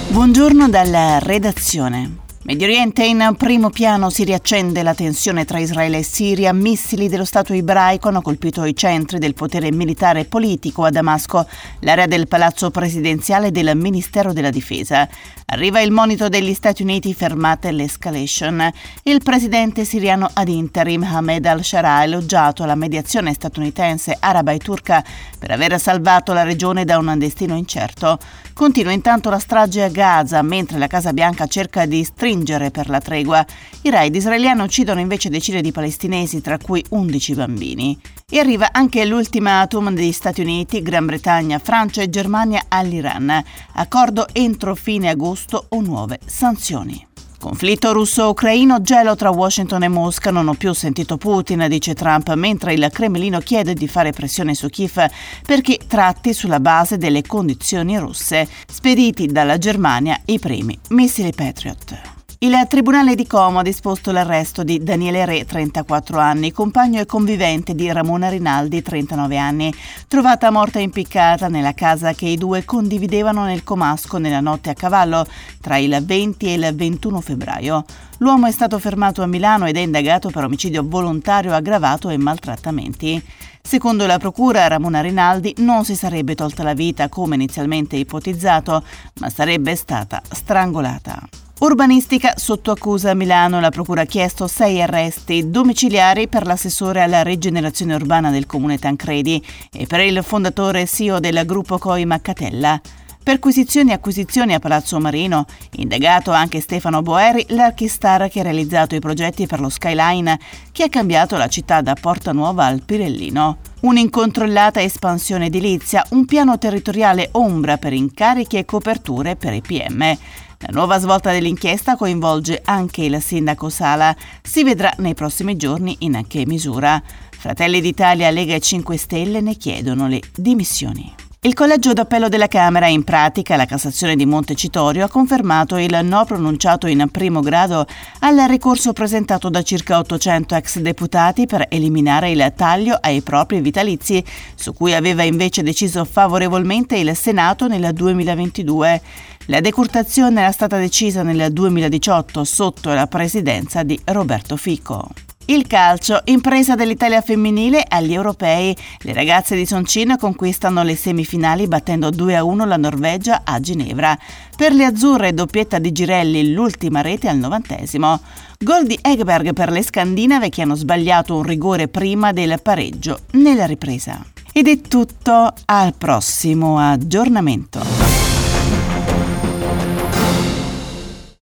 Buongiorno dalla redazione. Medio Oriente in primo piano, si riaccende la tensione tra Israele e Siria. Missili dello Stato ebraico hanno colpito i centri del potere militare e politico a Damasco, l'area del palazzo presidenziale del Ministero della Difesa. Arriva il monito degli Stati Uniti, fermate l'escalation. Il presidente siriano ad interim Ahmed al-Sharaa ha elogiato la mediazione statunitense, araba e turca per aver salvato la regione da un destino incerto. Continua intanto la strage a Gaza, mentre la Casa Bianca cerca di stringere per la tregua. I raid israeliani uccidono invece decine di palestinesi, tra cui 11 bambini. E arriva anche l'ultimatum degli Stati Uniti, Gran Bretagna, Francia e Germania all'Iran. Accordo entro fine agosto o nuove sanzioni. Conflitto russo-ucraino, gelo tra Washington e Mosca. Non ho più sentito Putin, dice Trump, mentre il Cremlino chiede di fare pressione su Kiev perché tratti sulla base delle condizioni russe. Spediti dalla Germania i primi missili Patriot. Il Tribunale di Como ha disposto l'arresto di Daniele Re, 34 anni, compagno e convivente di Ramona Rinaldi, 39 anni, trovata morta impiccata nella casa che i due condividevano nel comasco nella notte a cavallo tra il 20 e il 21 febbraio. L'uomo è stato fermato a Milano ed è indagato per omicidio volontario aggravato e maltrattamenti. Secondo la procura, Ramona Rinaldi non si sarebbe tolta la vita come inizialmente ipotizzato, ma sarebbe stata strangolata. Urbanistica sotto accusa a Milano. La procura ha chiesto 6 arresti domiciliari per l'assessore alla rigenerazione urbana del comune Tancredi e per il fondatore e CEO del gruppo COI Maccatella. Perquisizioni e acquisizioni a Palazzo Marino. Indagato anche Stefano Boeri, l'archistar che ha realizzato i progetti per lo Skyline, che ha cambiato la città da Porta Nuova al Pirellino. Un'incontrollata espansione edilizia, un piano territoriale ombra per incarichi e coperture per i PM. La nuova svolta dell'inchiesta coinvolge anche il sindaco Sala. Si vedrà nei prossimi giorni in che misura. Fratelli d'Italia, Lega e 5 Stelle ne chiedono le dimissioni. Il collegio d'appello della Camera, in pratica la Cassazione di Montecitorio, ha confermato il no pronunciato in primo grado al ricorso presentato da circa 800 ex deputati per eliminare il taglio ai propri vitalizi, su cui aveva invece deciso favorevolmente il Senato nel 2022. La decurtazione era stata decisa nel 2018 sotto la presidenza di Roberto Fico. Il calcio, impresa dell'Italia femminile agli europei. Le ragazze di Soncin conquistano le semifinali battendo 2-1 la Norvegia a Ginevra. Per le azzurre, doppietta di Girelli, l'ultima rete al 90°. Gol di Egberg per le scandinave che hanno sbagliato un rigore prima del pareggio nella ripresa. Ed è tutto, al prossimo aggiornamento.